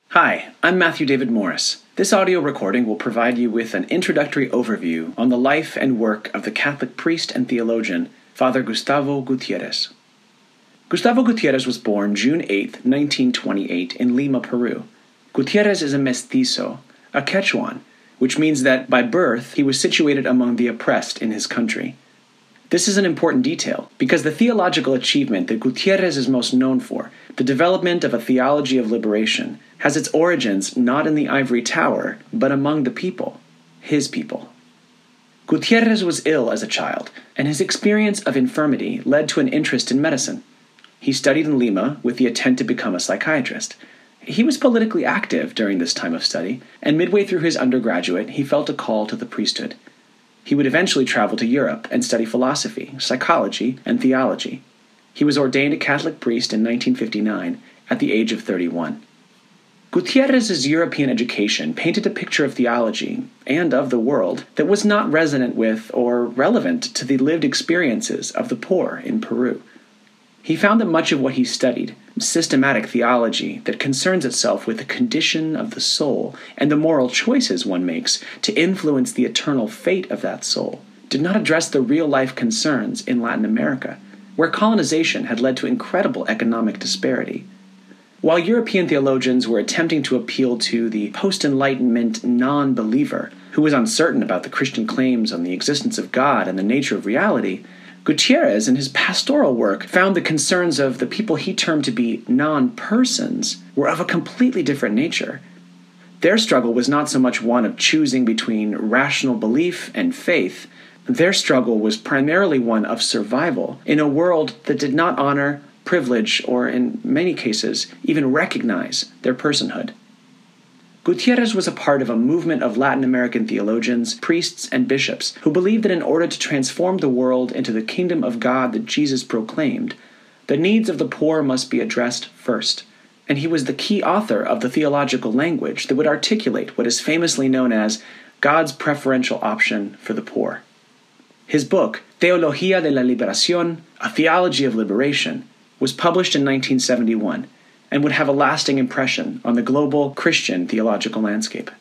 Hi, I'm Matthew David Morris. This audio recording will provide you with an introductory overview on the life and work of the Catholic priest and theologian, Father Gustavo Gutierrez. Gustavo Gutierrez was born June 8, 1928, in Lima, Peru. Gutierrez is a mestizo, a Quechuan, which means that by birth he was situated among the oppressed in his country. This is an important detail, because the theological achievement that Gutierrez is most known for, the development of a theology of liberation, has its origins not in the ivory tower, but among the people, his people. Gutierrez was ill as a child, and his experience of infirmity led to an interest in medicine. He studied in Lima with the intent to become a psychiatrist. He was politically active during this time of study, and midway through his undergraduate, he felt a call to the priesthood. He would eventually travel to Europe and study philosophy, psychology, and theology. He was ordained a Catholic priest in 1959 at the age of 31. Gutierrez's European education painted a picture of theology, and of the world, that was not resonant with or relevant to the lived experiences of the poor in Peru. He found that much of what he studied, systematic theology that concerns itself with the condition of the soul and the moral choices one makes to influence the eternal fate of that soul, did not address the real-life concerns in Latin America, where colonization had led to incredible economic disparity. While European theologians were attempting to appeal to the post-Enlightenment non-believer, who was uncertain about the Christian claims on the existence of God and the nature of reality, Gutierrez, in his pastoral work, found the concerns of the people he termed to be non-persons were of a completely different nature. Their struggle was not so much one of choosing between rational belief and faith. Their struggle was primarily one of survival in a world that did not honor, privilege, or in many cases, even recognize their personhood. Gutierrez was a part of a movement of Latin American theologians, priests, and bishops who believed that in order to transform the world into the kingdom of God that Jesus proclaimed, the needs of the poor must be addressed first. And he was the key author of the theological language that would articulate what is famously known as God's preferential option for the poor. His book, Teología de la Liberación, A Theology of Liberation, was published in 1971, and would have a lasting impression on the global Christian theological landscape.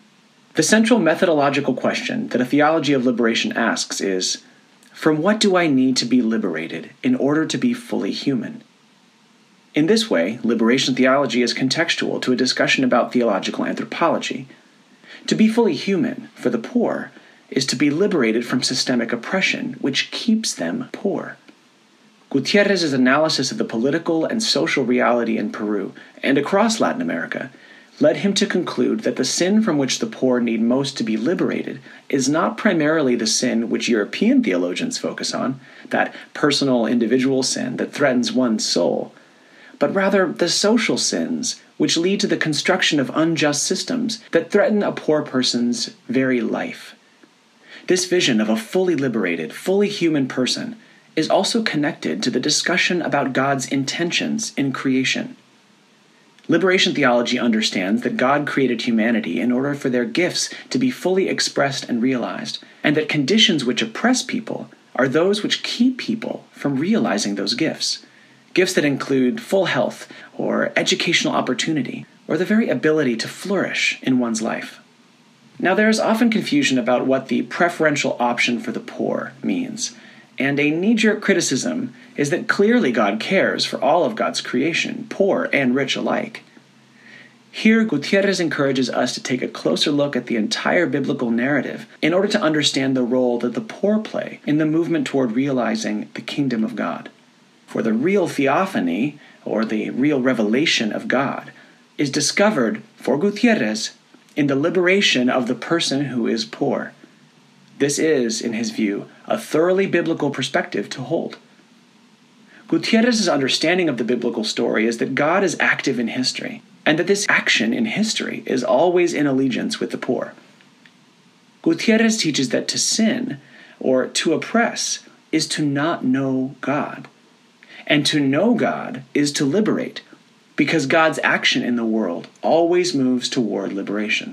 The central methodological question that a theology of liberation asks is, from what do I need to be liberated in order to be fully human? In this way, liberation theology is contextual to a discussion about theological anthropology. To be fully human, for the poor, is to be liberated from systemic oppression, which keeps them poor. Gutierrez's analysis of the political and social reality in Peru and across Latin America led him to conclude that the sin from which the poor need most to be liberated is not primarily the sin which European theologians focus on, that personal individual sin that threatens one's soul, but rather the social sins which lead to the construction of unjust systems that threaten a poor person's very life. This vision of a fully liberated, fully human person is also connected to the discussion about God's intentions in creation. Liberation theology understands that God created humanity in order for their gifts to be fully expressed and realized, and that conditions which oppress people are those which keep people from realizing those gifts. Gifts that include full health, or educational opportunity, or the very ability to flourish in one's life. Now, there is often confusion about what the preferential option for the poor means. And a knee-jerk criticism is that clearly God cares for all of God's creation, poor and rich alike. Here, Gutierrez encourages us to take a closer look at the entire biblical narrative in order to understand the role that the poor play in the movement toward realizing the kingdom of God. For the real theophany, or the real revelation of God, is discovered, for Gutierrez, in the liberation of the person who is poor. This is, in his view, a thoroughly biblical perspective to hold. Gutierrez's understanding of the biblical story is that God is active in history, and that this action in history is always in allegiance with the poor. Gutierrez teaches that to sin, or to oppress, is to not know God. And to know God is to liberate, because God's action in the world always moves toward liberation.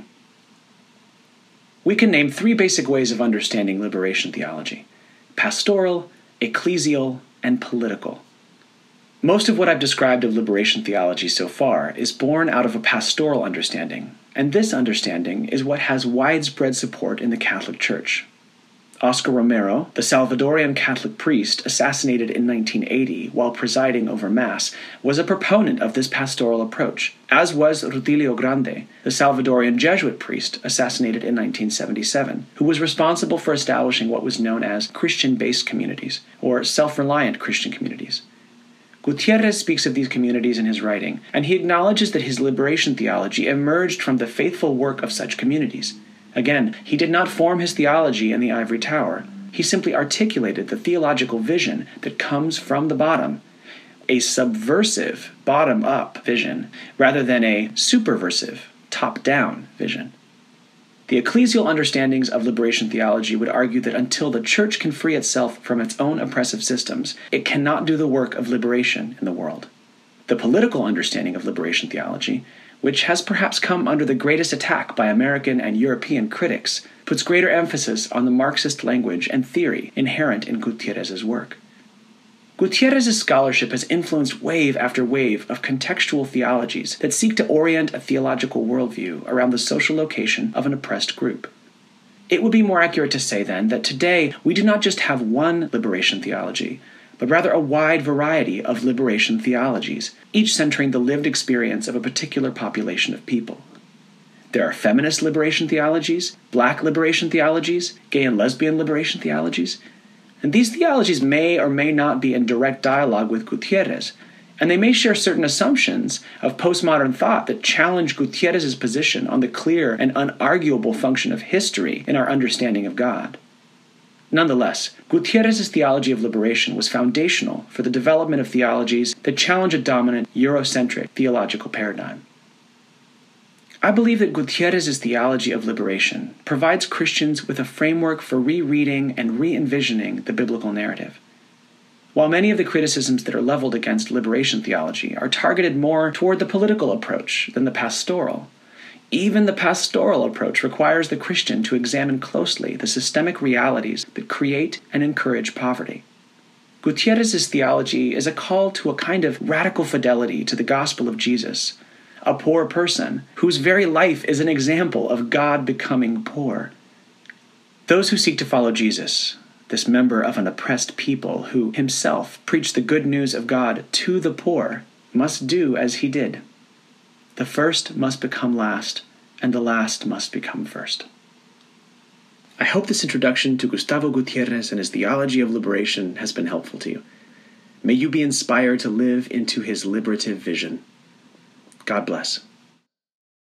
We can name three basic ways of understanding liberation theology: pastoral, ecclesial, and political. Most of what I've described of liberation theology so far is born out of a pastoral understanding, and this understanding is what has widespread support in the Catholic Church. Oscar Romero, the Salvadorian Catholic priest assassinated in 1980 while presiding over Mass, was a proponent of this pastoral approach, as was Rutilio Grande, the Salvadorian Jesuit priest assassinated in 1977, who was responsible for establishing what was known as Christian-based communities, or self-reliant Christian communities. Gutierrez speaks of these communities in his writing, and he acknowledges that his liberation theology emerged from the faithful work of such communities. Again, he did not form his theology in the ivory tower. He simply articulated the theological vision that comes from the bottom, a subversive, bottom-up vision, rather than a superversive, top-down vision. The ecclesial understandings of liberation theology would argue that until the church can free itself from its own oppressive systems, it cannot do the work of liberation in the world. The political understanding of liberation theology, which has perhaps come under the greatest attack by American and European critics, puts greater emphasis on the Marxist language and theory inherent in Gutierrez's work. Gutierrez's scholarship has influenced wave after wave of contextual theologies that seek to orient a theological worldview around the social location of an oppressed group. It would be more accurate to say, then, that today we do not just have one liberation theology, but rather a wide variety of liberation theologies, each centering the lived experience of a particular population of people. There are feminist liberation theologies, black liberation theologies, gay and lesbian liberation theologies, and these theologies may or may not be in direct dialogue with Gutierrez, and they may share certain assumptions of postmodern thought that challenge Gutierrez's position on the clear and unarguable function of history in our understanding of God. Nonetheless, Gutierrez's theology of liberation was foundational for the development of theologies that challenge a dominant Eurocentric theological paradigm. I believe that Gutierrez's theology of liberation provides Christians with a framework for rereading and re-envisioning the biblical narrative. While many of the criticisms that are leveled against liberation theology are targeted more toward the political approach than the pastoral, even the pastoral approach requires the Christian to examine closely the systemic realities that create and encourage poverty. Gutierrez's theology is a call to a kind of radical fidelity to the gospel of Jesus, a poor person whose very life is an example of God becoming poor. Those who seek to follow Jesus, this member of an oppressed people who himself preached the good news of God to the poor, must do as he did. The first must become last, and the last must become first. I hope this introduction to Gustavo Gutierrez and his theology of liberation has been helpful to you. May you be inspired to live into his liberative vision. God bless.